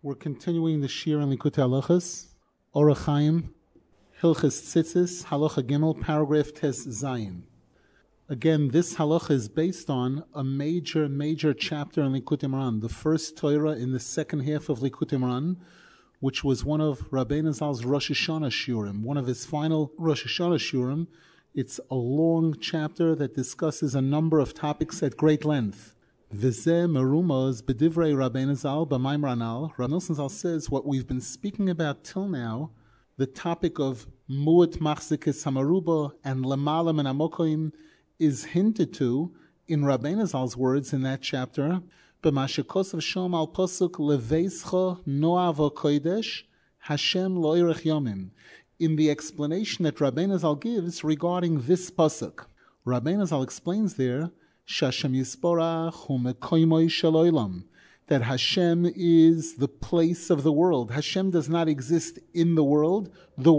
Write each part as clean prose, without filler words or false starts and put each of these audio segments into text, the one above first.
We're continuing the Shir in Likutei Halachos, Orach Chaim, Hilchos Tzitzis, Halacha Gimel, paragraph Tes Zayin. Again, this halacha is based on a major chapter in Likutei Moharan, the first Torah in the second half of Likutei Moharan, which was one of Rabbeinu Zal's Rosh Hashanah Shurim, one of his final Rosh Hashanah Shurim. It's a long chapter that discusses a number of topics at great length. V'zeh merumos b'divrei Rabbeinu Zal b'maimar anal. Rav Nosson Zal says what we've been speaking about till now, the topic of mu'at machzikis hamaruba and lemala min hamokoim, is hinted to in Rabbeinu Zal's words in that chapter. B'mashekosav shom al posuk leveischa noava kodesh Hashem lo irech yomim. In the explanation that Rabbeinu Zal gives regarding this pasuk, Rabbeinu Zal explains there Shashem Yisborach hu mekoymoi shel olam, that Hashem is the place of the world. Hashem does not exist in the world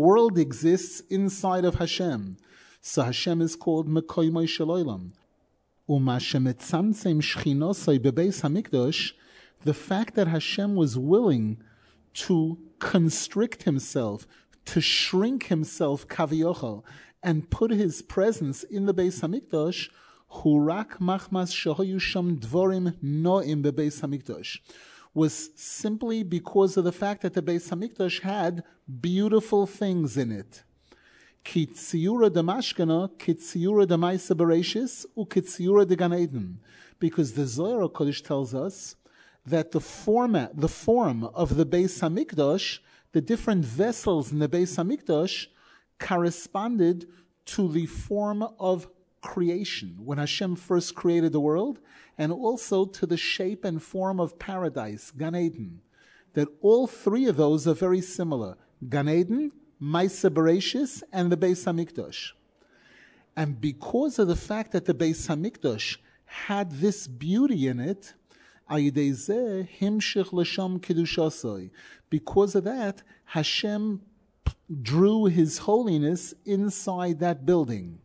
exists inside of Hashem. So Hashem is called mekoymoi shel olam. Uma shemetzamtzem shchinosai bebeis hamikdash, the fact that Hashem was willing to constrict himself, to shrink himself kaviyochel, and put his presence in the Beis Hamikdash, hurak machmas shahoyu sham dvorim noim bebeis Hamikdash, was simply because of the fact that the Beis Hamikdash had beautiful things in it. Ki tziyura damashkana, ki tziyura damaisa bereshis, u ki tziyura de Gan Eden. Because the Zohar HaKodesh tells us that the form of the Beis Hamikdash, the different vessels in the Beis Hamikdash, corresponded to the form of creation, when Hashem first created the world, and also to the shape and form of paradise, Gan Eden. That all three of those are very similar. Gan Eden, Maisa Bereshis, and the Beis Hamikdash. And because of the fact that the Beis Hamikdash had this beauty in it, because of that, Hashem drew His holiness inside that building.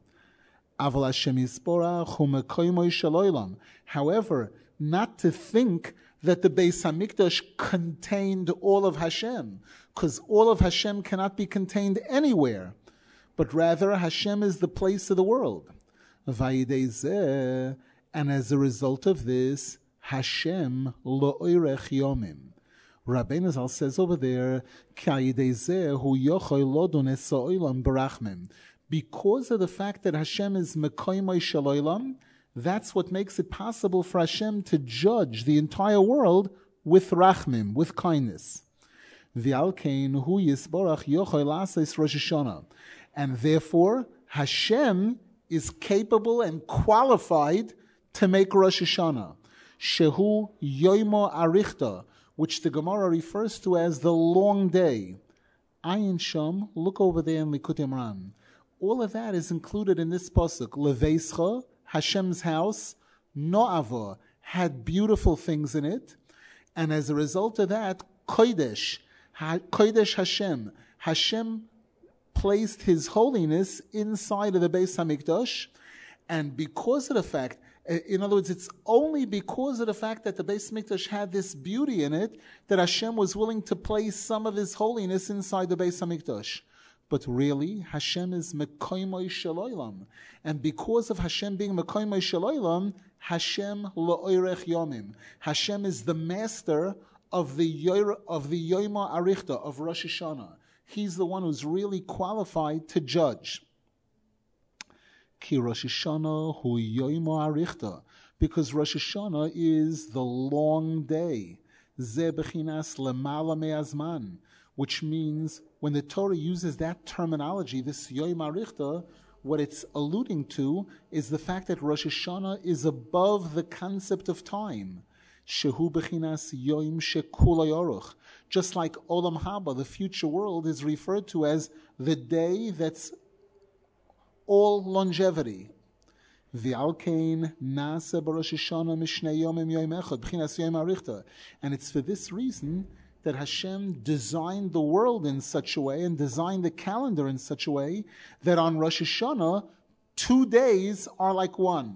However, not to think that the Beis Hamikdash contained all of Hashem, because all of Hashem cannot be contained anywhere, but rather Hashem is the place of the world. And as a result of this, Hashem lo oirech yomim. Rabbeinu Zal says over there, because of the fact that Hashem is mekoymoi shel olam, that's what makes it possible for Hashem to judge the entire world with rachmim, with kindness. And therefore, Hashem is capable and qualified to make Rosh Hashanah. Shehu yoimo arichta, which the Gemara refers to as the long day. Ayin Sham, look over there in Likutei Moharan. All of that is included in this pasuk. Leveischa, Hashem's house, No'ava, had beautiful things in it, and as a result of that, Kodesh Hashem, Hashem placed His holiness inside of the Beis Hamikdash, and because of the fact, in other words, it's only because of the fact that the Beis Hamikdash had this beauty in it that Hashem was willing to place some of His holiness inside the Beis Hamikdash. But really, Hashem is mekoymoi shel olam, and because of Hashem being mekoymoi shel olam, Hashem lo oirech yomim. Hashem is the master of the Yoma Arichta, of Rosh Hashanah. He's the one who's really qualified to judge. Ki Rosh Hashanah hu Yoma Arichta, because Rosh Hashanah is the long day. Ze bechinas lemala me'azman, which means when the Torah uses that terminology, this Yom Arichta, what it's alluding to is the fact that Rosh Hashanah is above the concept of time. Shehu bechinas Yom shekula yoruch. Just like Olam Haba, the future world, is referred to as the day that's all longevity. V'alkein nasa b'Rosh Hashanah mishnei yomim yom echad b'chinas Yom Arichta. And it's for this reason that Hashem designed the world in such a way and designed the calendar in such a way that on Rosh Hashanah, 2 days are like one.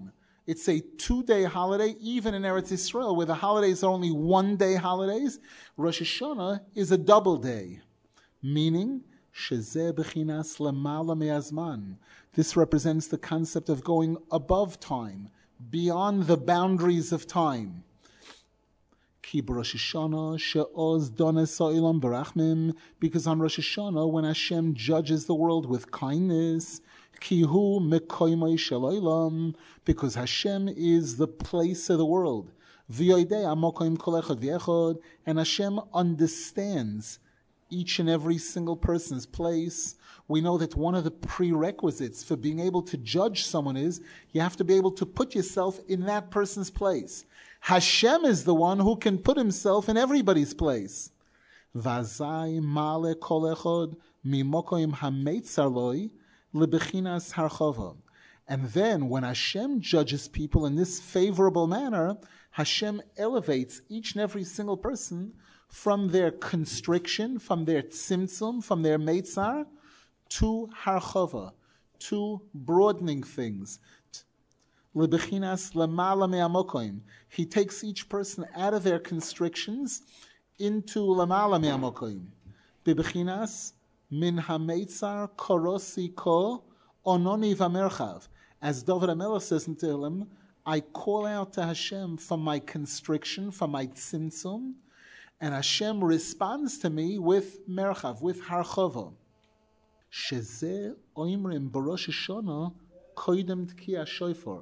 It's a 2-day holiday, even in Eretz Yisrael, where the holidays are only 1-day holidays. Rosh Hashanah is a double day, meaning shezeh bechinas lemala me'azman. This represents the concept of going above time, beyond the boundaries of time. Ki b'Rosh Hashanah she'oz dones ha'olam berachmim, because on Rosh Hashanah, when Hashem judges the world with kindness, ki hu mekoymai shel olam, because Hashem is the place of the world. V'yoidei amokoym kol echad v'echad, and Hashem understands each and every single person's place. We know that one of the prerequisites for being able to judge someone is you have to be able to put yourself in that person's place. Hashem is the one who can put himself in everybody's place. Vazai male kol echad mimokoim hameitzar loi lebechinas harchova. And then when Hashem judges people in this favorable manner, Hashem elevates each and every single person from their constriction, from their tzimtzum, from their meitzar, to harchova, to broadening things. Lebechinas lamala me'amokoim. He takes each person out of their constrictions into lamala me'amokoim. Bebechinas min hameitzar korosi ko ononi v'merchav. As David HaMelech says in Tehillim, I call out to Hashem from my constriction, from my tzimtzum, and Hashem responds to me with merchav, with harchova. Shezeh oimrim b'Rosh Hashanah koidem tkiya shofar.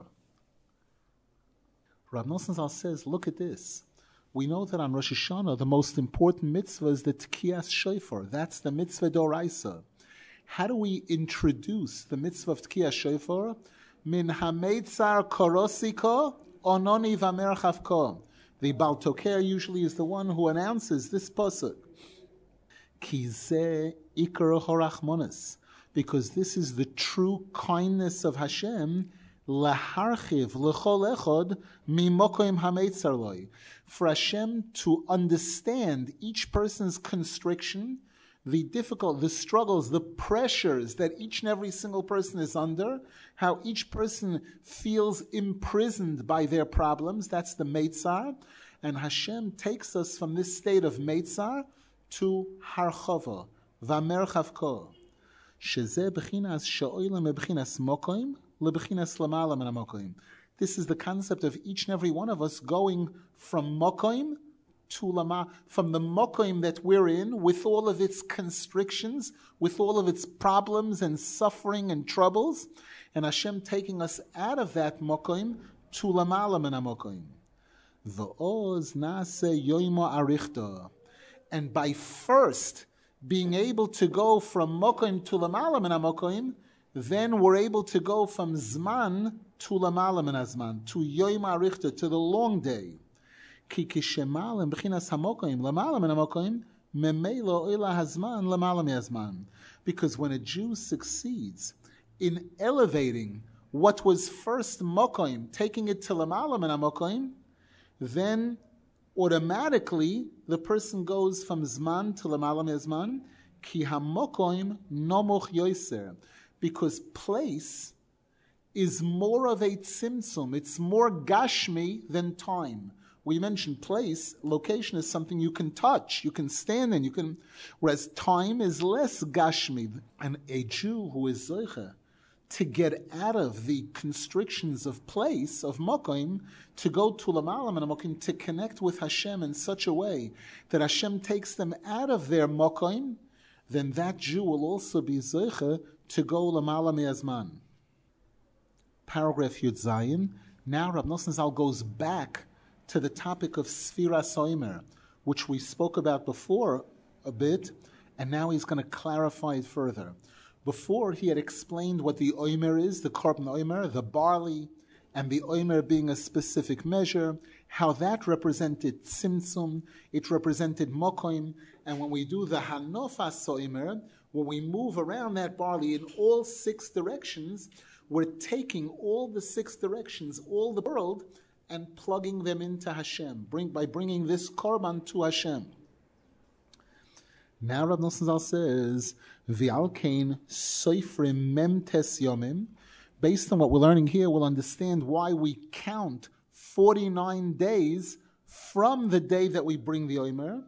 Rav Nosson Zal says, look at this. We know that on Rosh Hashanah, the most important mitzvah is the tkiyas shofar. That's the mitzvah d'oraisa. How do we introduce the mitzvah of tkiyas shofar? Min hameitzar korosiko ononi v'merchav ko. The Baal Toker usually is the one who announces this pasuk. Ki zeh ikar horachmonos, because this is the true kindness of Hashem. Laharchiv lechol echod mimokoim hameitzar loi, for Hashem to understand each person's constriction, the difficult, the struggles, the pressures that each and every single person is under, how each person feels imprisoned by their problems. That's the meitzar. And Hashem takes us from this state of meitzar to harchova, v'merchav ko. Shezeh bechinas she'olam bechinas mokoim, lebechinas lamala min hamokoim. This is the concept of each and every one of us going from mokoim to lama, from the mokoim that we're in, with all of its constrictions, with all of its problems and suffering and troubles, and Hashem taking us out of that mokoim to lamala min hamokoim. V'oz nase yoimo arichta. And by first being able to go from mokoim to lamala min hamokoim, then we're able to go from zman to lamala min hazman, to yoimo arichta, to the long day. Ki kishemal b'chinas hamokoim lamala min hamokoim memelo oila hazman lamala min hazman. Because when a Jew succeeds in elevating what was first mokoim, taking it to lamala min hamokoim, then automatically the person goes from zman to lamala min hazman. Ki hamokoim nomoch yoser, because place is more of a tzimtzum. It's more gashmi than time. We mentioned place, location is something you can touch, you can stand in, whereas time is less gashmi. And a Jew who is zoicha to get out of the constrictions of place, of mokoim, to go to lamalam and mokoim, to connect with Hashem in such a way that Hashem takes them out of their mokoim, then that Jew will also be zoicha to go lamala me'azman. Paragraph Yud Zayin. Now Rav Nosson Zal goes back to the topic of Sfiras Omer, which we spoke about before a bit, and now he's going to clarify it further. Before, he had explained what the Omer is, the Korban Omer, the barley, and the Omer being a specific measure, how that represented Tzimtzum, it represented Mokoim, and when we do the Hanofas Omer, when we move around that barley in all 6 directions, we're taking all the 6 directions, all the world, and plugging them into Hashem, by bringing this korban to Hashem. Now Rav Nosson Zal says, V'al kein soifrim mem tes yomim, based on what we're learning here, we'll understand why we count 49 days from the day that we bring the Omer.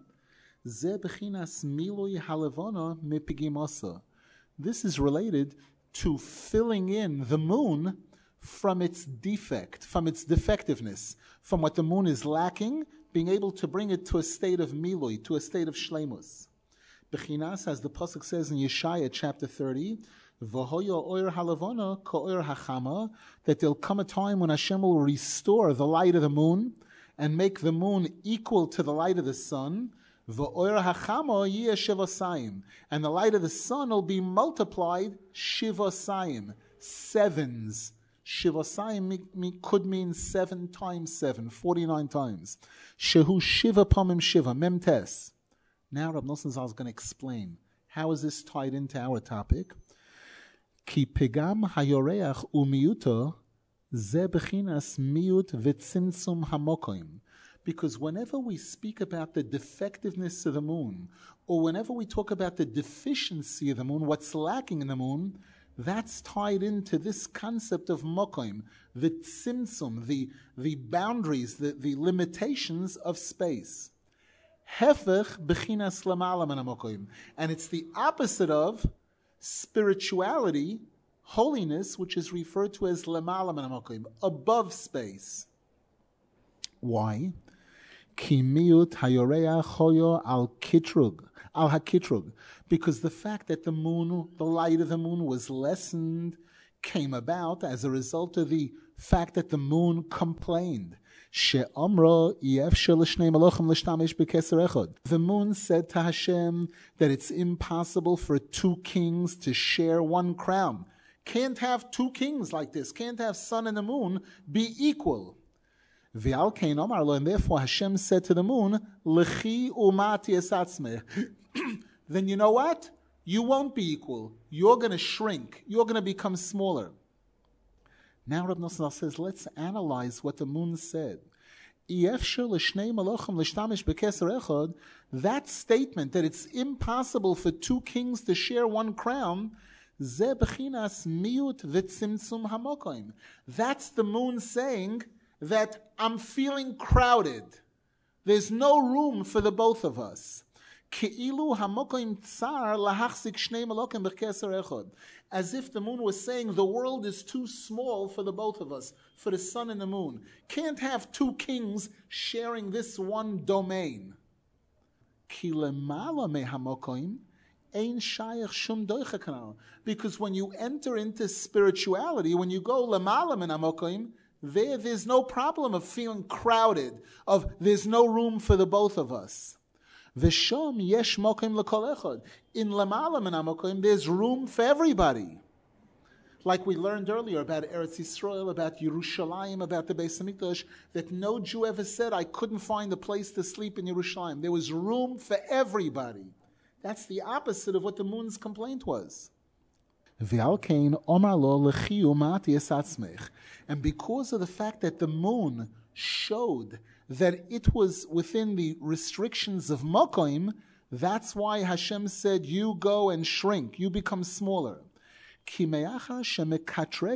This is related to filling in the moon from its defect, from its defectiveness, from what the moon is lacking, being able to bring it to a state of milui, to a state of shleimus. Bechinas, as the pasuk says in Yeshaya chapter 30, V'hoyo oir halavona ka'oir hachama, that there'll come a time when Hashem will restore the light of the moon and make the moon equal to the light of the sun. V'oir hachama yeh shivasayim, and the light of the sun will be multiplied shivasayim, sevens. Shivasayim could mean 7 times 7, 49 times. Shehu shiva pamim shiva, memtes. Now Rab Nosson Zal is going to explain how is this tied into our topic. Ki pigam hayoreach umiyuto ze bechinas miyut v'tzimtzum hamokoim. Because whenever we speak about the defectiveness of the moon, or whenever we talk about the deficiency of the moon, what's lacking in the moon, that's tied into this concept of mokoim, the tzimtzum, the boundaries, the limitations of space. Hefech bechinas lamala min hamokoim. And it's the opposite of spirituality, holiness, which is referred to as lamala min hamokoim, above space. Why? Ki miyut hayoreach hoyo al kitrug. Al hakitrug, because the fact that the moon, the light of the moon was lessened, came about as a result of the fact that the moon complained. The moon said to Hashem that it's impossible for 2 kings to share 1 crown. Can't have 2 kings like this. Can't have sun and the moon be equal. And therefore Hashem said to the moon, Lechi umati esatzmeh. Then you know what? You won't be equal. You're going to shrink. You're going to become smaller. Now Rab Nosson says, let's analyze what the moon said. That statement that it's impossible for 2 kings to share 1 crown, that's the moon saying that I'm feeling crowded. There's no room for the both of us. As if the moon was saying the world is too small for the both of us, for the sun and the moon. Can't have 2 kings sharing this one domain. Because when you enter into spirituality, when you go lemala min hamokoim, there's no problem of feeling crowded, of there's no room for the both of us. V'shom yesh mokim l'kol echad. In lamala min hamokim, there's room for everybody. Like we learned earlier about Eretz Yisrael, about Yerushalayim, about the Beis Hamikdash, that no Jew ever said, I couldn't find a place to sleep in Yerushalayim. There was room for everybody. That's the opposite of what the moon's complaint was. And because of the fact that the moon showed that it was within the restrictions of Mokoim, that's why Hashem said, you go and shrink, you become smaller. Because of the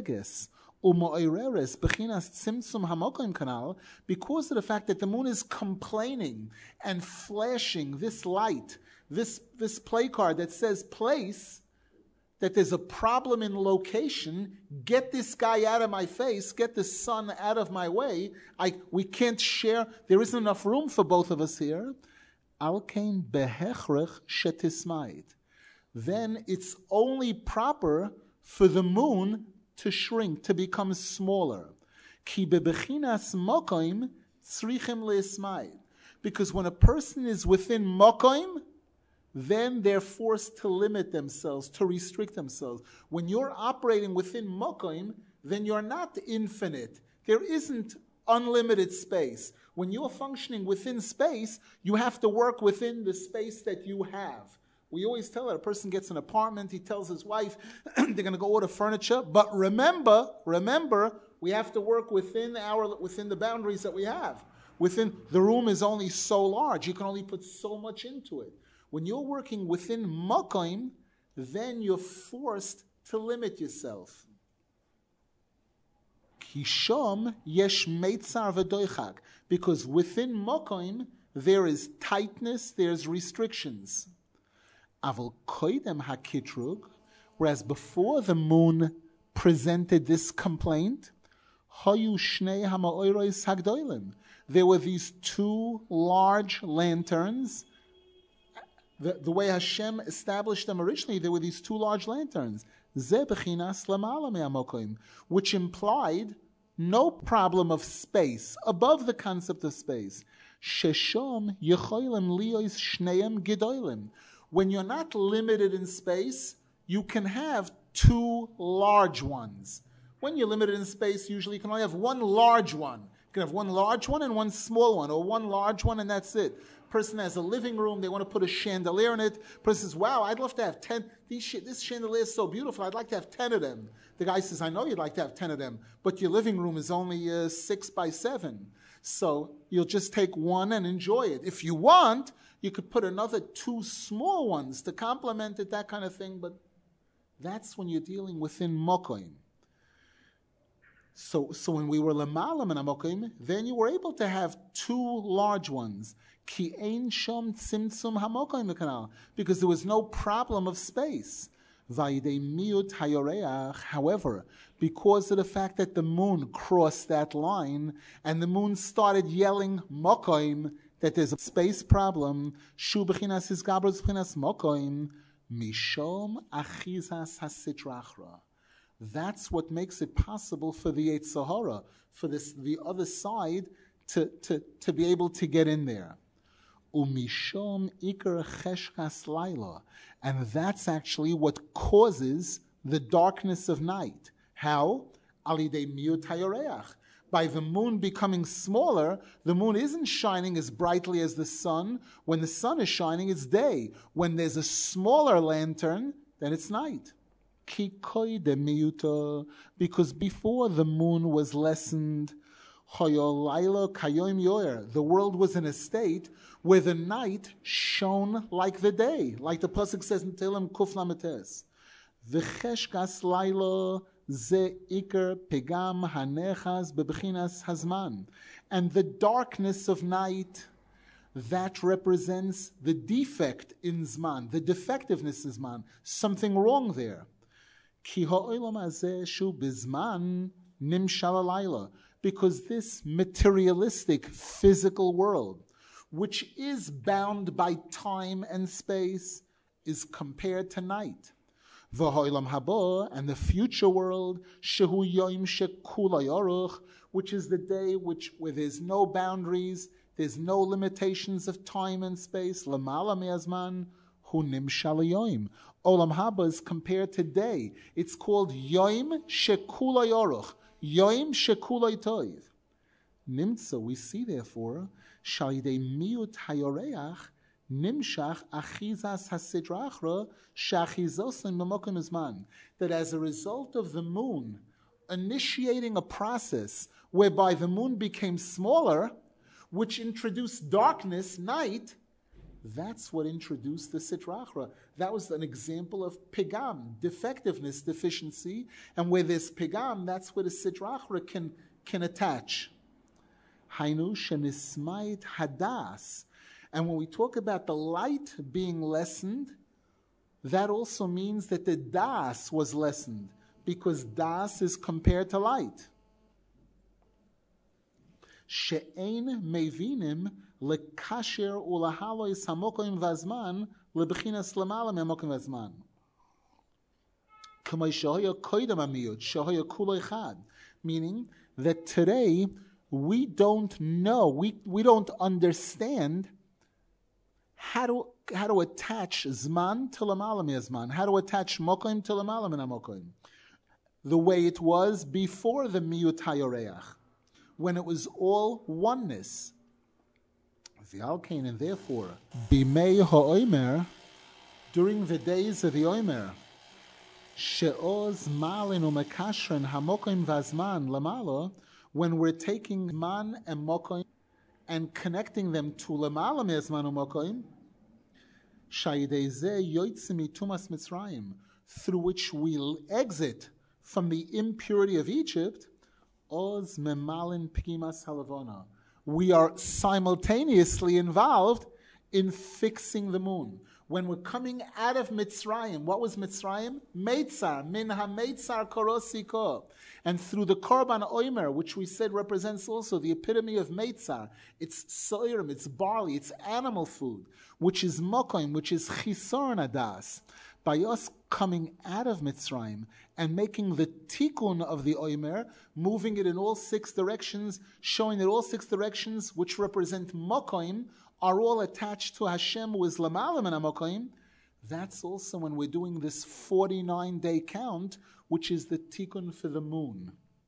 fact that the moon is complaining and flashing this light, this play card that says place, that there's a problem in location, get this guy out of my face, get the sun out of my way, we can't share, there isn't enough room for both of us here. Alkein behechrech shetismait. Then it's only proper for the moon to shrink, to become smaller. Ki bebechinas mokoim tzrichim leismait. Because when a person is within mokoim, then they're forced to limit themselves, to restrict themselves. When you're operating within mokoim, then you're not infinite. There isn't unlimited space. When you're functioning within space, you have to work within the space that you have. We always tell that a person gets an apartment, he tells his wife, they're going to go order furniture, but remember, we have to work within the boundaries that we have. Within the room is only so large, you can only put so much into it. When you're working within Mokoim, then you're forced to limit yourself. Hisham yesh meitzar v'doichak, because within Mokoim there is tightness, there's restrictions. Aval koidem hakitrug, whereas before the moon presented this complaint, hayu shnei hama'oros hagdoilim, there were these two large lanterns. The way Hashem established them originally, there were these two large lanterns, ze bechinas lamala me'amokoim, which implied no problem of space, above the concept of space. Sheshom yecholim liyos shneim gedolim. When you're not limited in space, you can have two large ones. When you're limited in space, usually you can only have one large one. You can have one large one and one small one, or one large one and that's it. Person has a living room, they want to put a chandelier in it. Person says, wow, I'd love to have 10. This chandelier is so beautiful, I'd like to have 10 of them. The guy says, I know you'd like to have 10 of them, but your living room is only 6 by 7. So you'll just take one and enjoy it. If you want, you could put another 2 small ones to complement it, that kind of thing, but that's when you're dealing within Mokoim. So when we were Lamalam and Amokim, then you were able to have 2 large ones. Ki ein shom tzimtzum hamokim mekanal, because there was no problem of space. Vayidei miut hayoreach. However, because of the fact that the moon crossed that line and the moon started yelling mokim, that there's a space problem, shu bechinas hisgabros bechinas mokim, mishom achizas hasitrachra. That's what makes it possible for the Yetzer Hara, for the other side, to be able to get in there. Umishom ikar cheshkas laila, and that's actually what causes the darkness of night. How? Alidei miut hayoreach. By the moon becoming smaller, the moon isn't shining as brightly as the sun. When the sun is shining, it's day. When there's a smaller lantern, then it's night. Because before the moon was lessened, the world was in a state where the night shone like the day, like the pasuk says in Tehillim Kuf Lametes. V'cheshkas laila ze iker pegam hanechas bebechinas hazman, and the darkness of night, that represents the defect in Zman, the defectiveness in Zman, something wrong there. Ki ha'olam hazeh shu bizman nimshal alayla, because this materialistic, physical world, which is bound by time and space, is compared to night. V'ha'olam haba, and the future world, shehu yom shekula yaruch, which is the day where there's no boundaries, there's no limitations of time and space. Lamala me'azman hu nimshal yom. Olam haba is compared to day. It's called yom shekula yaruch. Yom shekulay toiv. Nimtza, we see therefore, shalidei miut hayoreach nimshach achizas hasidrachra shachizosin memokim izman. That as a result of the moon initiating a process whereby the moon became smaller, which introduced darkness, night, that's what introduced the sitrachra. That was an example of pigam, defectiveness, deficiency, and where there's pigam, that's where the sitrachra can attach. Hainu shenismait hadas. And when we talk about the light being lessened, that also means that the das was lessened, because das is compared to light. She'ein mevinim lekasher ulahalois hamokim vazman lebechinas lamala memokim vazman. K'may shehoya koidem amiyut shehoya kuloi chad, meaning that today we don't know, we don't understand how to attach zman to lamala me'azman, how to attach mokim to lamala me'amokim, the way it was before the miyut hayoreach, when it was all oneness. And therefore, bimei ha'omer, during the days of the omer, she'oz malin u'mekashren hamokim vazman lamala, when we're taking man and mokim and connecting them to lamala me'azman u'mokim, shayidei zeh yotzim mitumas Mitzrayim, through which we'll exit from the impurity of Egypt. Oz memalin pgimas halavona. We are simultaneously involved in fixing the moon. When we're coming out of Mitzrayim, what was Mitzrayim? Meitzar, min ha-meitzar korosiko. And through the Korban Omer, which we said represents also the epitome of Meitzar, it's soirim, it's barley, it's animal food, which is mokoim, which is chisor nadas. By us coming out of Mitzrayim and making the tikkun of the Omer, moving it in all 6 directions, showing that all 6 directions, which represent mokoim, are all attached to Hashem, who is Lamalam and Amokoim. That's also when we're doing this 49-day count, which is the tikkun for the moon.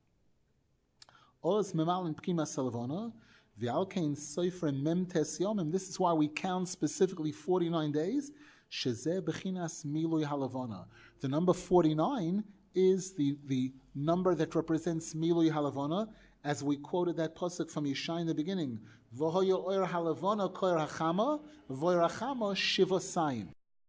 Oz memal and pkima salvona, v'alkein sofer mem tes yomim. This is why we count specifically 49 days. Shezeh bechinas milui halavona. The number 49 is the number that represents milui halavona, as we quoted that pasuk from Yeshai in the beginning. V'hoyo oir halavona koir hachama, v'oir hachama shivosayim.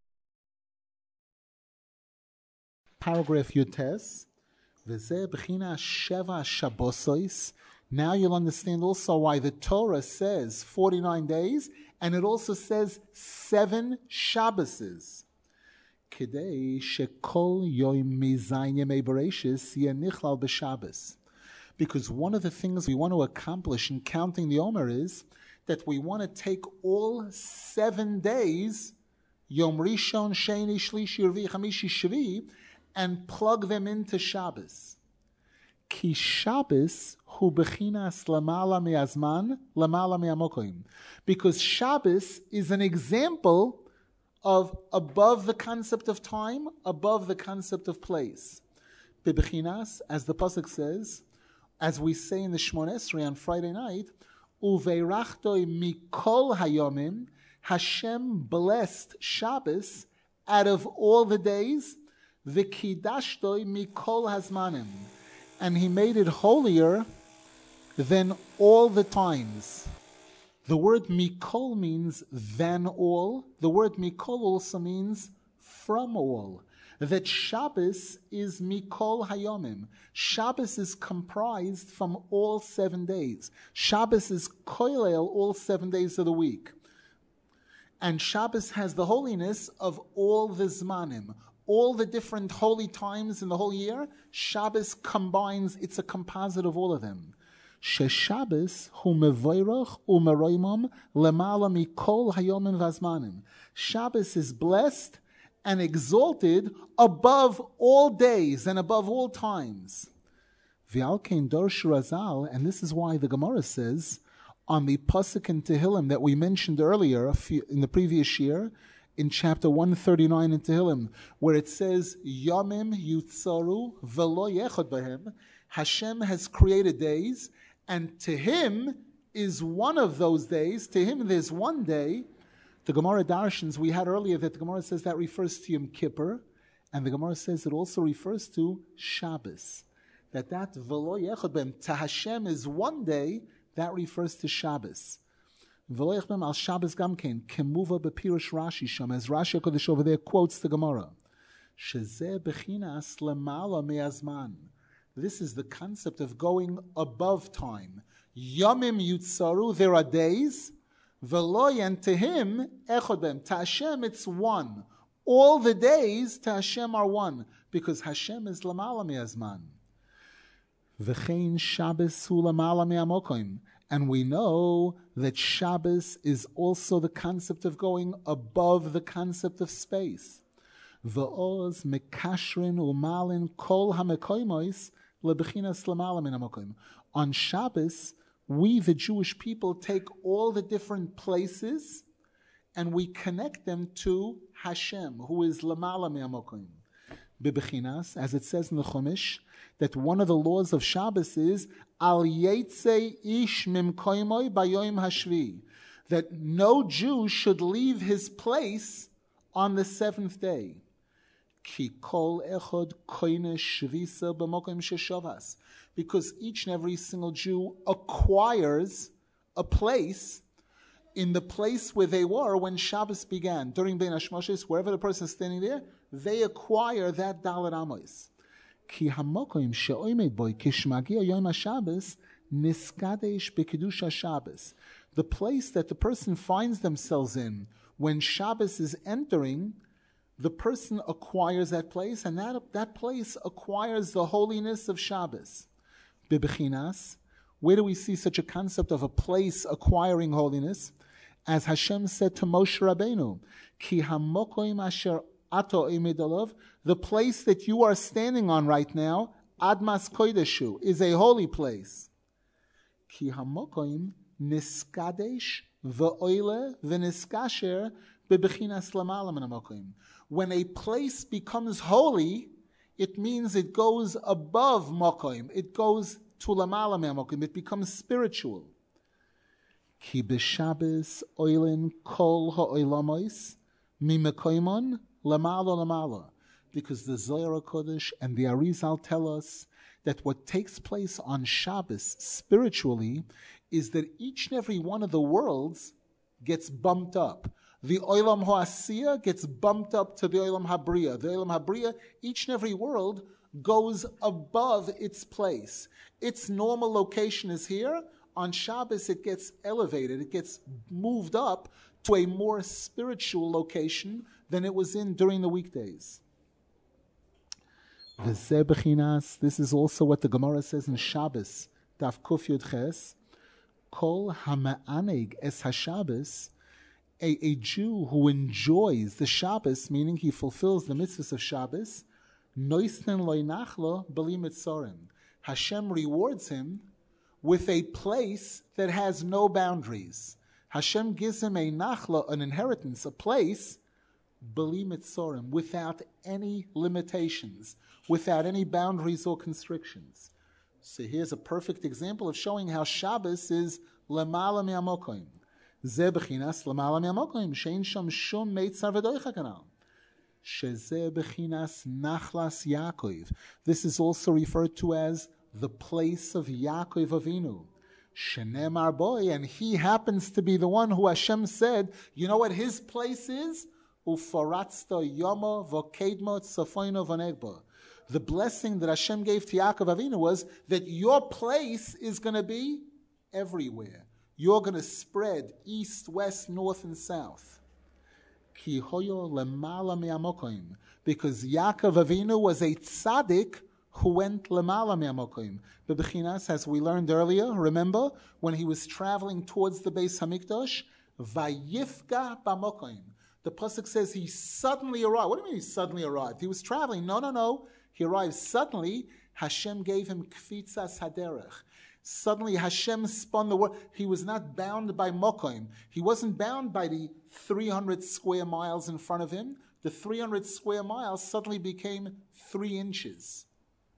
Paragraph Yutes. V'zeh b'china sheva shabosois. Now you'll understand also why the Torah says 49 days, and it also says 7 Shabboses. Kidei shekol yoim mizayin yemei bereshis yenichlal b'Shabbos. Because one of the things we want to accomplish in counting the Omer is that we want to take all 7 days, Yom Rishon, Sheni, Shlishi, Revi, Chamishi, Shvi, and plug them into Shabbos. Ki Shabbos hu bechinas lamala me'azman, lamala me'amokoim. Because Shabbos is an example of above the concept of time, above the concept of place. Bebechinas, as the pasuk says, as we say in the Shmon Esrei on Friday night, Uveirachtoi mikol hayomim, Hashem blessed Shabbos out of all the days, V'kidashtoi mikol hazmanim, and He made it holier than all the times. The word mikol means than all. The word mikol also means from all. That Shabbos is mikol hayomim. Shabbos is comprised from all 7 days. Shabbos is koilel all 7 days of the week. And Shabbos has the holiness of all the zmanim. All the different holy times in the whole year, Shabbos combines, it's a composite of all of them. Shabbos hu mevoirach umeroimam lemala mikol hayomim vazmanim. Shabbos is blessed and exalted above all days and above all times. V'alkein dorsh Razal, and this is why the Gemara says on the pasuk in Tehillim that we mentioned earlier in the previous year, in chapter 139 in Tehillim, where it says, Yomim yutzaru v'lo yechod b'hem, Hashem has created days, and to Him is one of those days, to Him there's one day. The Gemara Darshans, we had earlier that the Gemara says that refers to Yom Kippur, and the Gemara says it also refers to Shabbos. That v'lo yechod b'hem, to Hashem is one day, that refers to Shabbos. V'lo yechod b'hem al Shabbos gamkein, kemuva b'pirush Rashi sham, as Rashi HaKodesh over there quotes the Gemara. Shezeh bechinas lemala me'azman. This is the concept of going above time. Yomim yutzaru, there are days. V'lo, and to Him, echod b'hem. To Hashem, it's one. All the days to Hashem are one, because Hashem is lamala me'azman. V'chein Shabbos hu lamala me'amokoim. And we know that Shabbos is also the concept of going above the concept of space. V'oz mekashrin u'malin kol hamekoimois lebechinas lamala me'amokoim. On Shabbos, we, the Jewish people, take all the different places and we connect them to Hashem, who is lamala me'amokoim. Bebechinas, as it says in the Chumash, that one of the laws of Shabbos is al yetze ish mimkoimoi bayoim hashvi, that no Jew should leave his place on the 7th day. Ki kol echod koine shvisa b'mokim sheshavas, because each and every single Jew acquires a place in the place where they were when Shabbos began. During Bein Hashmoshes, wherever the person is standing there, they acquire that Dalet Amos. Ki hamokoim she'oimed boy kishmagia yom haShabbos niskadesh b'kedusha haShabbos. The place that the person finds themselves in when Shabbos is entering, the person acquires that place, and that place acquires the holiness of Shabbos. Bibechinas, where do we see such a concept of a place acquiring holiness? As Hashem said to Moshe Rabbeinu, Ki hamokoim asher ato omed alav, the place that you are standing on right now, Admas Koideshu, is a holy place. Ki hamokoim niskadesh v'oile v'niskasher bebechinas lamala min hamokoim. When a place becomes holy, it means it goes above mokoim. It goes to lamala min hamokoim. It becomes spiritual. Ki b'Shabbos oilin kol ha'oilamos mimekoimon lamala lamala. Because the Zohar HaKodesh and the Arizal tell us that what takes place on Shabbos spiritually is that each and every one of the worlds gets bumped up. The Olam HaAsiyah gets bumped up to the Olam HaBriya. The Olam HaBriya, each and every world goes above its place. Its normal location is here. On Shabbos, it gets elevated. It gets moved up to a more spiritual location than it was in during the weekdays. This is also what the Gemara says in Shabbos, Daf Kuf Yud Ches, Kol hama'aneg es haShabbos, a Jew who enjoys the Shabbos, meaning he fulfills the mitzvahs of Shabbos, noisnen loy nachlo b'li mitzorim. Hashem rewards him with a place that has no boundaries. Hashem gives him a nachla, an inheritance, a place, b'li mitzorim, without any limitations, without any boundaries or constrictions. So here's a perfect example of showing how Shabbos is lemala mi'amokoim. Ze bechinas lemala mi'amokoim, shein sham shum meitzar v'doicha kanal. Sheze bechinas nachlas Yaakov. This is also referred to as the place of Yaakov Avinu. Shenemar boy, and he happens to be the one who Hashem said, you know what his place is? Ufaratzta yomo v'kedmo tzafoino v'negba. The blessing that Hashem gave to Yaakov Avinu was that your place is going to be everywhere. You're going to spread east, west, north, and south. Ki hoyo lemala mi'amokoim. Because Yaakov Avinu was a tzaddik who went lemala mi'amokoim. Bebechinas, as we learned earlier, remember, when he was traveling towards the Beis Hamikdash, vayifga b'amokoim. The pasuk says he suddenly arrived. What do you mean he suddenly arrived? He was traveling. No. He arrived suddenly. Hashem gave him kfitzas haderech. Suddenly Hashem spun the world. He was not bound by mokoim. He wasn't bound by the 300 square miles in front of him. The 300 square miles suddenly became 3 inches.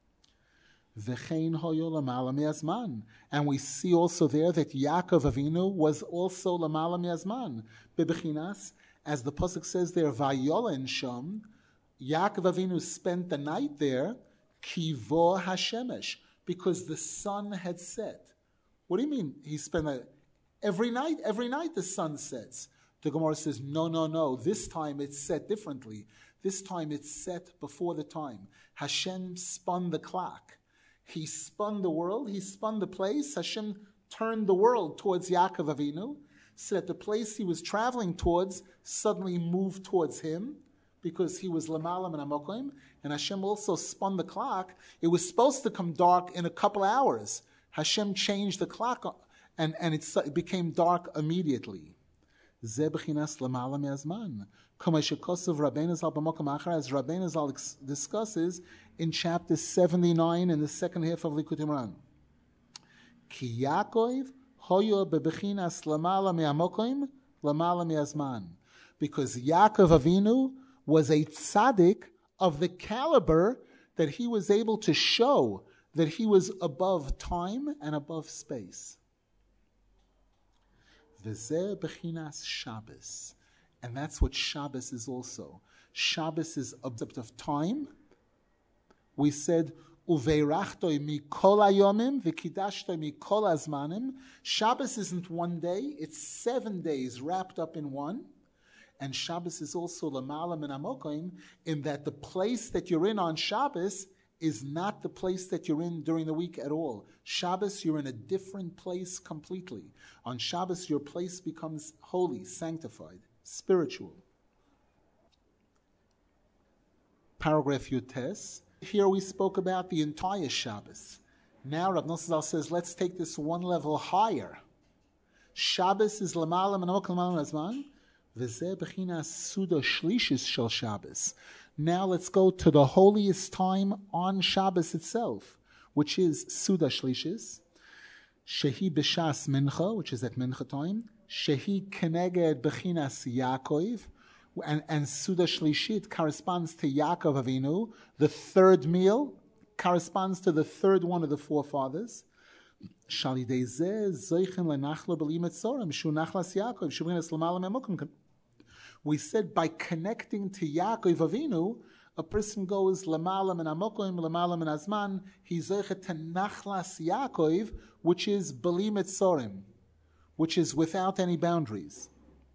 And we see also there that Yaakov Avinu was also lamala mi'azman. Bebechinas, as the pasuk says there, vayolen sham, Yaakov Avinu spent the night there, kivo hashemesh, because the sun had set. What do you mean he spent every night? Every night the sun sets. The Gemara says, no. This time it's set differently. This time it's set before the time. Hashem spun the clock. He spun the world. He spun the place. Hashem turned the world towards Yaakov Avinu, so that the place he was traveling towards suddenly moved towards him, because he was Lamalam and Amokim, and Hashem also spun the clock. It was supposed to come dark in a couple hours. Hashem changed the clock, and it became dark immediately. Ze b'chinas Lamalam yazman. Kamashikosav Rabbeinu Zal b'mokom achar, as Rabbeinu Zal discusses in chapter 79 in the second half of Likutei Moharan. Ki Yaakov hoyo bebechinas Lamalam yamokim Lamalam yazman. Because Yaakov Avinu was a tzaddik of the caliber that he was able to show that he was above time and above space. V'zeh bechinas Shabbos. And that's what Shabbos is also. Shabbos is a concept of time. We said, Uveirachtoi mikol hayomim v'kidashtoi mikol hazmanim. Shabbos isn't one day, it's 7 days wrapped up in one. And Shabbos is also Lamalam and Amokim, in that the place that you're in on Shabbos is not the place that you're in during the week at all. Shabbos, you're in a different place completely. On Shabbos, your place becomes holy, sanctified, spiritual. Paragraph Yutes. Here we spoke about the entire Shabbos. Now Rav Nosson Zal says, let's take this one level higher. Shabbos is Lamala Menamok Lamala Nazman, V'zeh B'chinas Suda Shlishis Shel Shabbos. Now let's go to the holiest time on Shabbos itself, which is Suda Shlishis, Shehi B'Shas Mincha, which is at Mincha time, Shehi Keneged B'chinas Yaakov, and Suda Shlishit corresponds to Yaakov Avinu. The third meal corresponds to the third one of the forefathers. We said by connecting to Yaakov Avinu, a person goes Lamala min Amokim, Lamala min Azman, he's zeichet to Nachlas Yaakov, which is Bali Mitzorim, which is without any boundaries.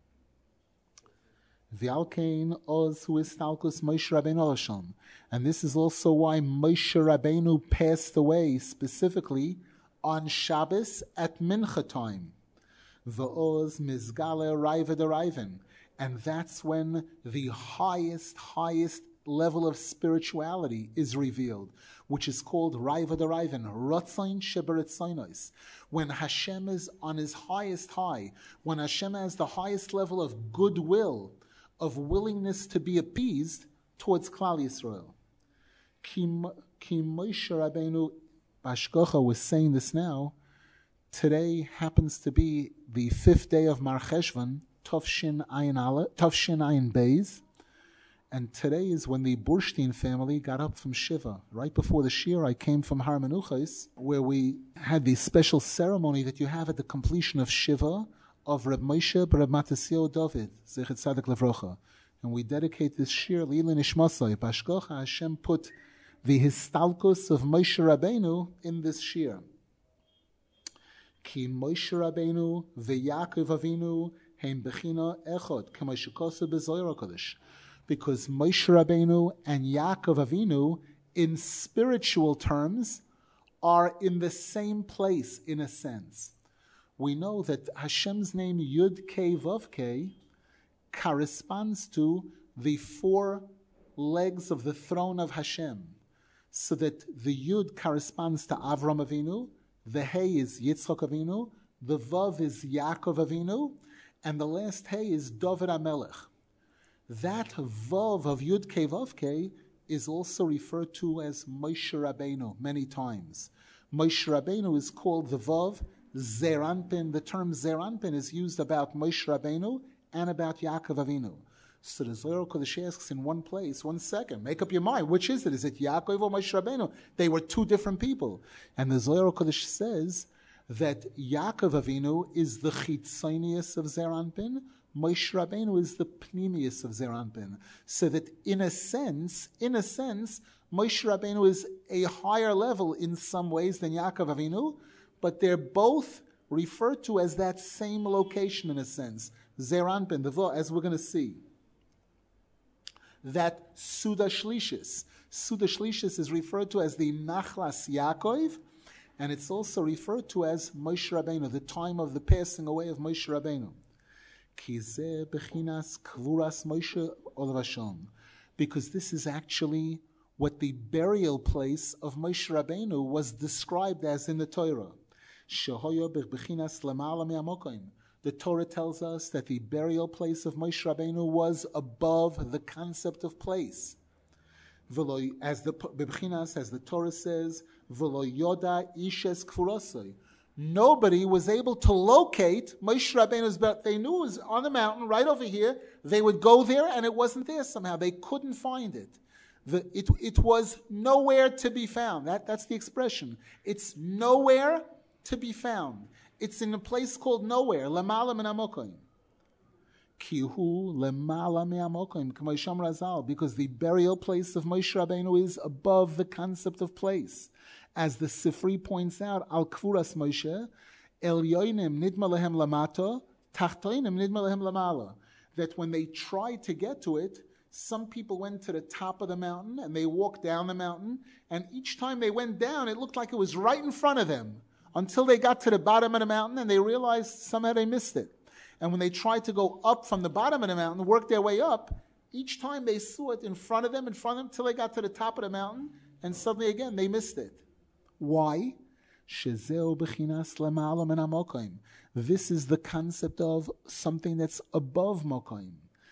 V'alkein oz hu istalkus Moshe Rabbeinu Alashon. And this is also why Moshe Rabbeinu passed away specifically on Shabbos at Mincha time. V'oz mizgale raiva deraiven. And that's when the highest level of spirituality is revealed, which is called raiva deraiven, rotzain sheberetzonos. When Hashem is on his highest high, when Hashem has the highest level of goodwill, of willingness to be appeased towards Klal Yisrael. Ki Moshe Rabbeinu Bashkocha was saying this now. Today happens to be the 5th day of Mar Cheshvan, Tovshin Ayin Beis, and today is when the Burstein family got up from Shiva. Right before the Shir, I came from Har Menuchos, where we had the special ceremony that you have at the completion of Shiva, of Reb Moshe Reb Matasio David, Zechet Tzadik Levrocha. And we dedicate this shir, L'ilin Ishmasai. Bashkocha, Hashem put the histalkus of Moshe Rabbeinu in this shir. Ki Moshe Rabbeinu ve'Yaakov Avinu heim bechina echod, k'ma shekosu b'Zohar HaKadosh. Because Moshe Rabbeinu and Yaakov Avinu, in spiritual terms, are in the same place, in a sense. We know that Hashem's name Yud Kei Vav Kei corresponds to the 4 legs of the throne of Hashem. So that the Yud corresponds to Avram Avinu, the Hey is Yitzchak Avinu, the Vav is Yaakov Avinu, and the last Hey is David HaMelech. That Vav of Yud Kei Vav Kei is also referred to as Moshe Rabbeinu many times. Moshe Rabbeinu is called the Vav Zeranpin. The term Zeranpin is used about Moshe Rabbeinu and about Yaakov Avinu. So the Zohar Kodesh asks in one place, 1 second, make up your mind, which is it? Is it Yaakov or Moshe Rabbeinu? They were 2 different people. And the Zohar Kodesh says that Yaakov Avinu is the Chitzonius of Zeranpin, Moshe Rabbeinu is the Pnimius of Zeranpin. So that in a sense, Moshe Rabbeinu is a higher level in some ways than Yaakov Avinu, but they're both referred to as that same location in a sense. Zeranpin, as we're going to see. That Suda Shlishis. Suda Shlishis is referred to as the Nachlas Yaakov, and it's also referred to as Moshe Rabbeinu, the time of the passing away of Moshe Rabbeinu. Kizeh bechinas kvuras Moshe olav Hashem. Because this is actually what the burial place of Moshe Rabbeinu was described as in the Torah. The Torah tells us that the burial place of Moshe Rabbeinu was above the concept of place. As the Torah says, nobody was able to locate Moshe Rabbeinu's burial. They knew it was on the mountain right over here. They would go there and it wasn't there somehow. They couldn't find it. It was nowhere to be found. That's the expression. It's nowhere to be found. It's in a place called nowhere. Lamala min amokim. Kihu lemala mi amokim. K'maysham Razal. Because the burial place of Moshe Rabbeinu is above the concept of place. As the Sifri points out, al kfuras Moshe, elyoinim nidma lehem lamato, tachtoinim nidma lehem lamala. That when they tried to get to it, Some people went to the top of the mountain and they walked down the mountain, and each time they went down, it looked like it was right in front of them until they got to the bottom of the mountain and they realized somehow they missed it. And when they tried to go up from the bottom of the mountain, work their way up, each time they saw it in front of them, till they got to the top of the mountain, and suddenly again they missed it. Why? This is the concept of something that's above Mokoim.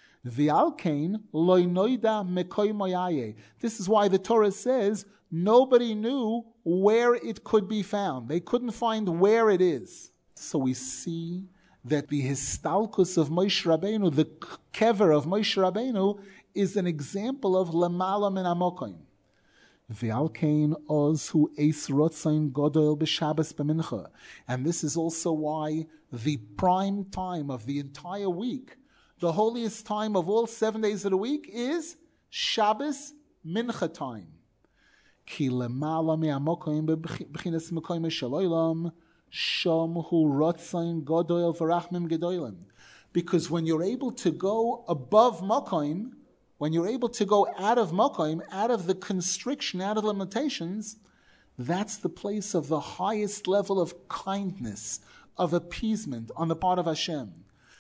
This is why the Torah says nobody knew where it could be found. They couldn't find where it is. So we see that the histalkus of Moshe Rabbeinu, the kever of Moshe Rabbeinu, is an example of lamala min amokoim. V'alkein oz hu eis rotzain godol b'Shabbos b'mincha. And this is also why the prime time of the entire week, the holiest time of all 7 days of the week, is Shabbos mincha time. Ki lamala mi amokoim b'chinas mekoim shaloylam shom hu rotzain godol v'rachmim gedolim. Because when you're able to go above mokoim, when you're able to go out of Mokoim, out of the constriction, out of limitations, that's the place of the highest level of kindness, of appeasement on the part of Hashem.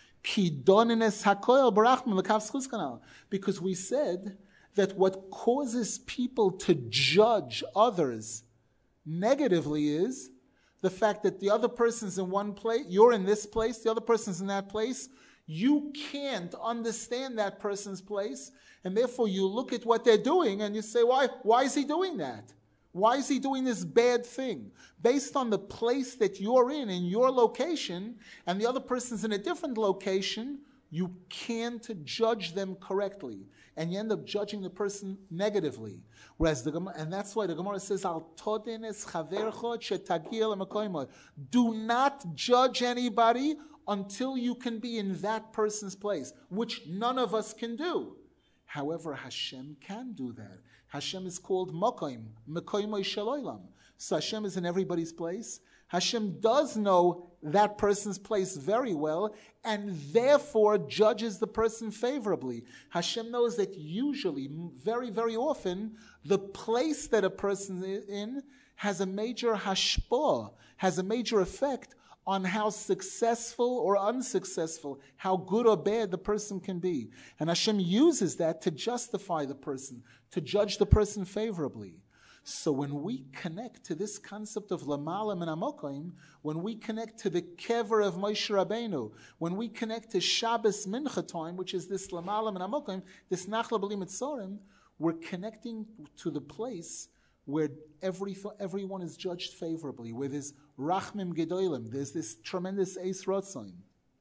Because we said that what causes people to judge others negatively is the fact that the other person's in one place, you're in this place, the other person's in that place. You can't understand that person's place, and therefore you look at what they're doing and you say, why is he doing that? Why is he doing this bad thing? Based on the place that you're in your location, and the other person's in a different location, you can't judge them correctly. And you end up judging the person negatively. Whereas and that's why the Gemara says, Al todin es chavercho shetagiel makoimot. Do not judge anybody until you can be in that person's place, which none of us can do. However, Hashem can do that. Hashem is called Mokoim, Mekoimoi Shaloilam. So Hashem is in everybody's place. Hashem does know that person's place very well, and therefore judges the person favorably. Hashem knows that usually, very, very often, the place that a person is in has a major hashpah, has a major effect on how successful or unsuccessful, how good or bad the person can be. And Hashem uses that to justify the person, to judge the person favorably. So when we connect to this concept of Lamala Min Amokoim, when we connect to the Kever of Moshe Rabbeinu, when we connect to Shabbos Mincha time, which is this Lamala Min Amokoim, this Nachla B'li Mitzorim, we're connecting to the place where everyone is judged favorably, where there's Rachmim Gedolim, there's this tremendous Eis Rotzain.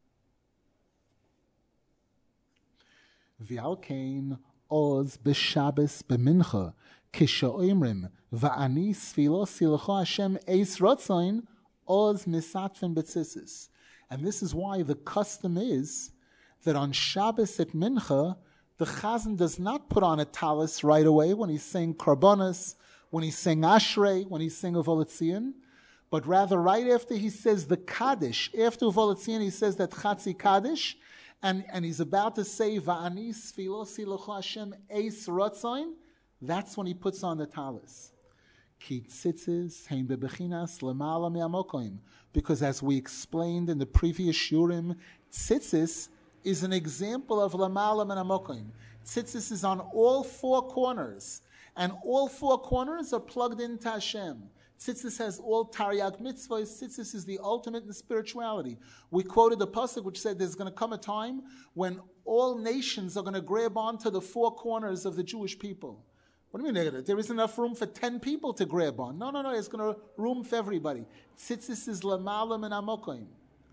V'alkein oz b'Shabbos b'mincha kishaoimrim va'ani sfilo silcho Hashem Eis Rotzain oz misatfen betzisis. And this is why the custom is that on Shabbos at mincha, the Chazan does not put on a talis right away when he's saying Karbonos, when he's saying Ashrei, when he's saying Uvolitzion, but rather right after he says the Kaddish, after Uvolitzion he says that Chatzi Kaddish, and he's about to say Va'ani Sfilo Silocho Hashem Eis Rotzain, that's when he puts on the talis. Ki tzitzis hein bebechinas lemala me'amokoim, because as we explained in the previous shurim, tzitzis is an example of lemala me'amokoim. Tzitzis is on all four corners. And all four corners are plugged into Hashem. Tzitzis has all Taryag mitzvahs. Tzitzis is the ultimate in spirituality. We quoted the pasuk which said there's going to come a time when all nations are going to grab onto the four corners of the Jewish people. What do you mean? There isn't enough room for 10 people to grab on. No. There's going to room for everybody. Tzitzis is lamala min amokoim.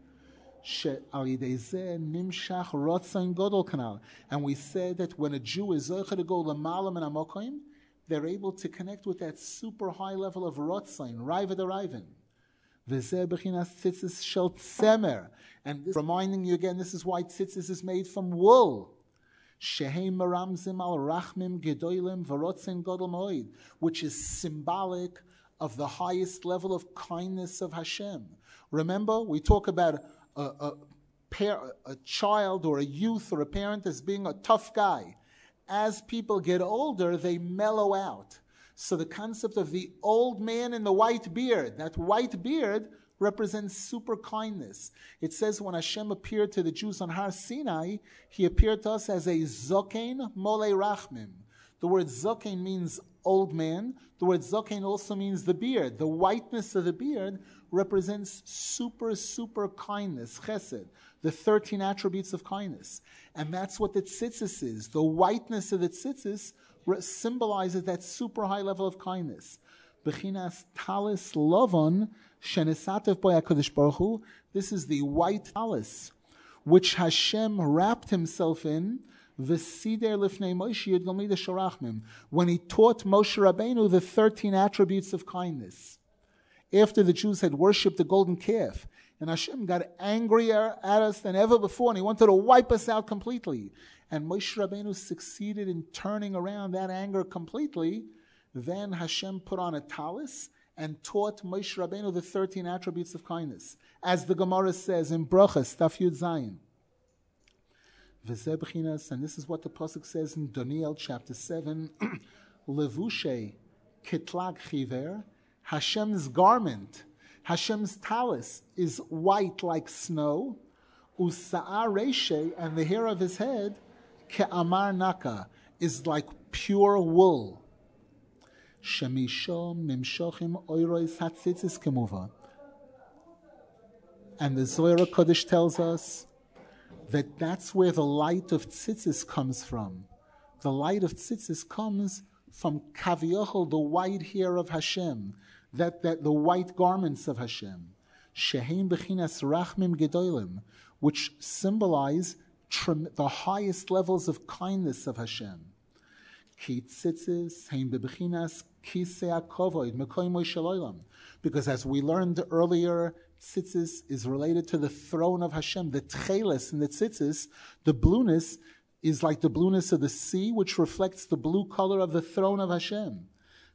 And we said that when a Jew is zoche to go lamala min amokoim, they're able to connect with that super high level of Rotzain, Raiva de Raivin. And this, reminding you again, this is why tzitzis is made from wool. Which is symbolic of the highest level of kindness of Hashem. Remember, we talk about a child or a youth or a parent as being a tough guy. as people get older, they mellow out. So the concept of the old man in the white beard, that white beard represents super kindness. It says when Hashem appeared to the Jews on Har Sinai, he appeared to us as a zokein molei rachmim. The word zokein means old man. The word zokein also means the beard. The whiteness of the beard represents super kindness, chesed, the 13 attributes of kindness. And that's what the tzitzis is. The whiteness of the tzitzis symbolizes that super high level of kindness. Bechinas talis lovon shenesatev bo HaKadosh Baruch Hu. This is the white talis which Hashem wrapped himself in. V'sider lifnei Moshe yud Galmida Sharachmim, when he taught Moshe Rabbeinu the 13 attributes of kindness. After the Jews had worshipped the golden calf, and Hashem got angrier at us than ever before, and he wanted to wipe us out completely. And Moshe Rabbeinu succeeded in turning around that anger completely. Then Hashem put on a talis and taught Moshe Rabbeinu the 13 attributes of kindness. As the Gemara says in Brachas, Daf Yud Zayin. And this is what the Pasuk says in Daniel chapter 7, Levushe kitlag chiver, Hashem's garment, Hashem's talis is white like snow, Usa'ar reshe, and the hair of his head, ke'amar naka, is like pure wool. Shemishom nimshochim oirois hatzitzis kemuva. And the Zohar Kodesh tells us that that's where the light of tzitzis comes from. The light of tzitzis comes from kaviyachol, the white hair of Hashem, that the white garments of Hashem, sheheim bechinas rachmim gedolim, which symbolize the highest levels of kindness of Hashem. Ki tzitzis heim bechinas kisei hakovod mekoy Moshe Olam, because as we learned earlier, tzitzis is related to the throne of Hashem. The tcheles in the tzitzis, the blueness, is like the blueness of the sea, which reflects the blue color of the throne of Hashem.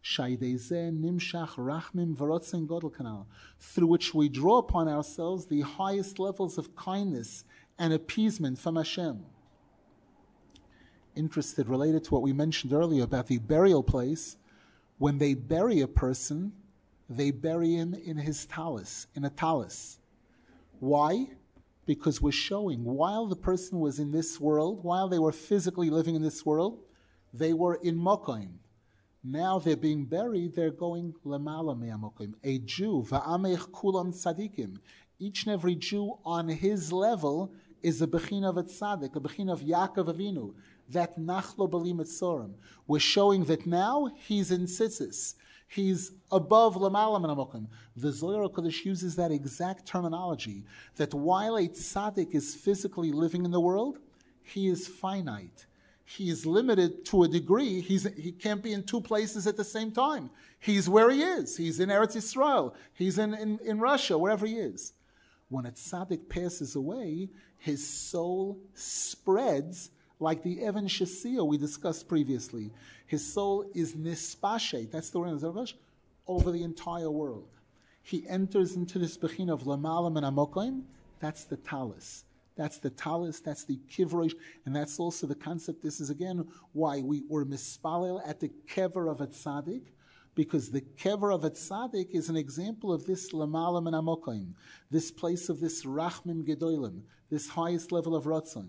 Through which we draw upon ourselves the highest levels of kindness and appeasement from Hashem. Interested, related to what we mentioned earlier about the burial place, when they bury a person, they bury him in his talis, in a talis. Why? Because we're showing while the person was in this world, while they were physically living in this world, they were in Mokoim. Now they're being buried, they're going Lamala Me'amokoim. A Jew, Va'amech Kulam Tzadikim. Each and every Jew on his level is a Bechin of a Tzadik, a Bechin of Yaakov Avinu, that Nachlo Bali Mitzorim. We're showing that now he's in Tzitzis. He's above Lamala Me'amokoim. The Zohar Kodesh uses that exact terminology, that while a Tzadik is physically living in the world, he is finite. He is limited to a degree. He can't be in two places at the same time. He's where he is. He's in Eretz Yisrael. He's in Russia, wherever he is. When a tzaddik passes away, his soul spreads like the Evan Shasiya we discussed previously. His soul is nispashet, that's the word in Zohar, over the entire world. He enters into this bechin of lamalam and amokim. That's the talis. That's the talis, that's the kivrosh, and that's also the concept. This is again why we were mispalel at the kever of a tzaddik, because the kever of a tzaddik is an example of this lamalam and amokim, this place of this rachmim gedolim, this highest level of ratzon.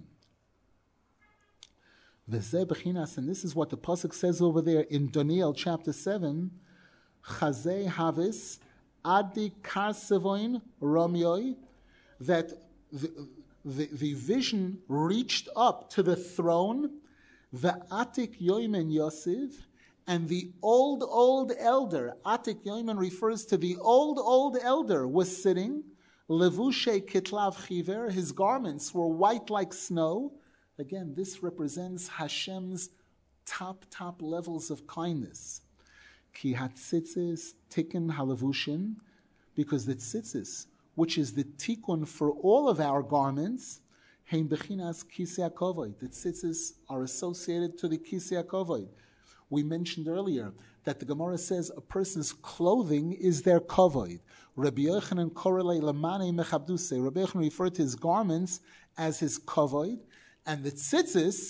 V'zeh b'chinas, and this is what the pasuk says over there in Daniel chapter 7, chazei havis adi karsevoin romyoi, that the vision reached up to the throne, the Atik Yoimen Yosiv, and the old elder, Atik Yoimen refers to the old elder, was sitting, Levushe Kitlav Chiver, his garments were white like snow. Again, this represents Hashem's top levels of kindness. Ki hatzitzis tikkun halavushin, because the tzitzis, which is the tikkun for all of our garments, heim bechinas kisei hakovod. The tzitzis are associated to the kisei hakovod. We mentioned earlier that the Gemara says a person's clothing is their kovod. Rabbi Yochanan korelei lamane mechabduse. Rabbi Yochanan referred to his garments as his kovod, and the tzitzis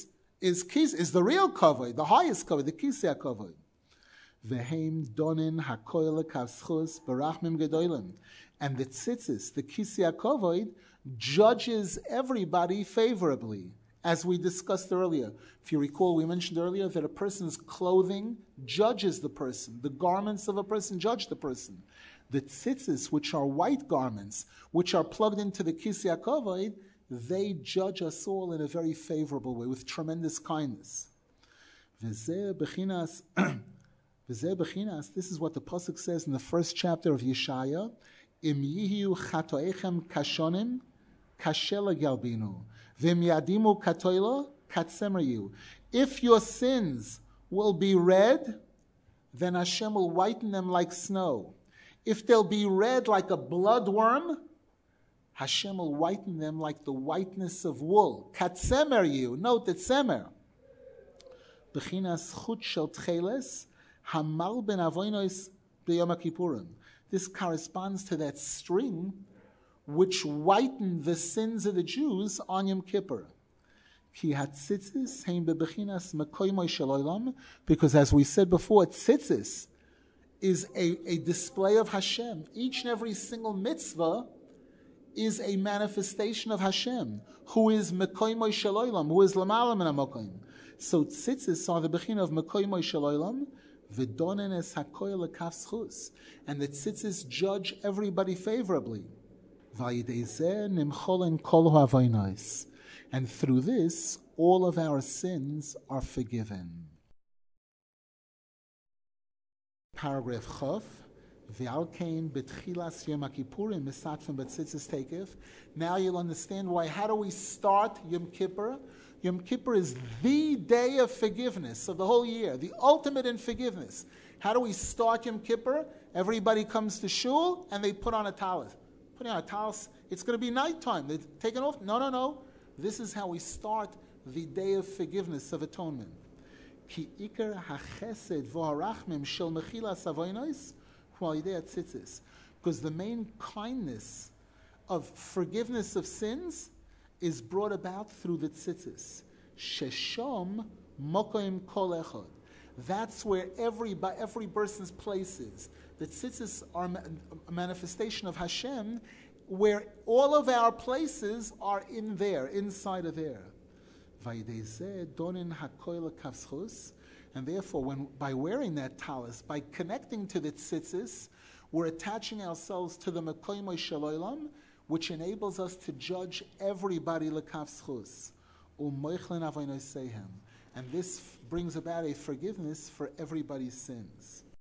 is the real kavod, the highest kavod, the kisei kavod. Veheim donin hakoil kavschus barachmim gedolim, and the tzitzis, the kisei kavod, judges everybody favorably, as we discussed earlier. If you recall, we mentioned earlier that a person's clothing judges the person. The garments of a person judge the person. The tzitzis, which are white garments, which are plugged into the kisei kavod, they judge us all in a very favorable way, with tremendous kindness. V'zeh bechinas, this is what the pasuk says in the first chapter of Yeshaya, Im yihiu chatoechem kashonim, kashela galbinu, v'im yadimu katoila, katsemeriyu. If your sins will be red, then Hashem will whiten them like snow. If they'll be red like a bloodworm, Hashem will whiten them like the whiteness of wool. Katsemer you. Note that semer. Bechinas chut shel tcheles hamal ben avonos b'yom kippurim. This corresponds to that string which whitened the sins of the Jews on Yom Kippur. Ki hatzitzis heim bebechinas mekoymoi shel olam, because as we said before, tzitzis is a display of Hashem. Each and every single mitzvah is a manifestation of Hashem, who is mekoymoi shel olam, who is lamala min hamokoym. So tzitzis are the bechina of mekoymoi shel olam, v'donen es hakoil lekaf, and the tzitzis judge everybody favorably. Vayidei zeh nimcholen kol ha'avonos, and through this, all of our sins are forgiven. Paragraph Chof. Now you'll understand why. How do we start Yom Kippur? Yom Kippur is the day of forgiveness of the whole year, the ultimate in forgiveness. How do we start Yom Kippur? Everybody comes to shul and they put on a talis. Putting on a talis, it's going to be nighttime. They take it off. No. This is how we start the day of forgiveness, of atonement. Ki ikar hachesed v'harachmim shel mechilas avonos. Because the main kindness of forgiveness of sins is brought about through the tzitzis. Sheshom mokoim kol echad. That's where every person's place is. The tzitzis are a manifestation of Hashem, where all of our places are in there, inside of there. And therefore, by wearing that talis, by connecting to the tzitzis, we're attaching ourselves to the mekoymoi shel olam, which enables us to judge everybody lekaf zchus, u'moichlin avonoseihem, and this brings about a forgiveness for everybody's sins.